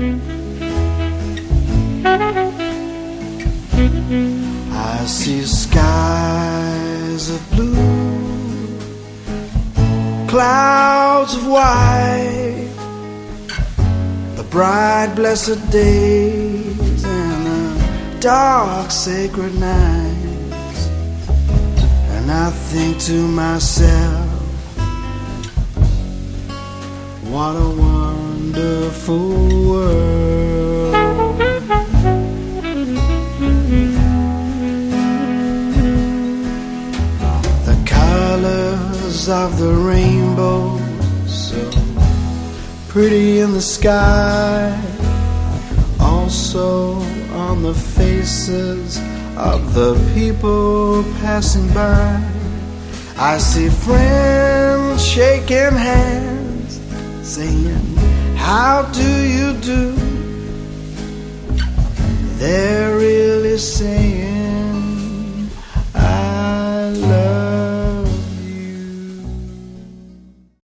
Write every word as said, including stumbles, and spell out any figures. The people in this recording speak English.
I see skies of blue, clouds of white, the bright blessed days and the dark sacred nights. And I think to myself, what a wonderful world. The colors of the rainbow, so pretty in the sky, also on the faces of the people passing by. I see friends shaking hands, saying, how do you do? They're really saying, I love you.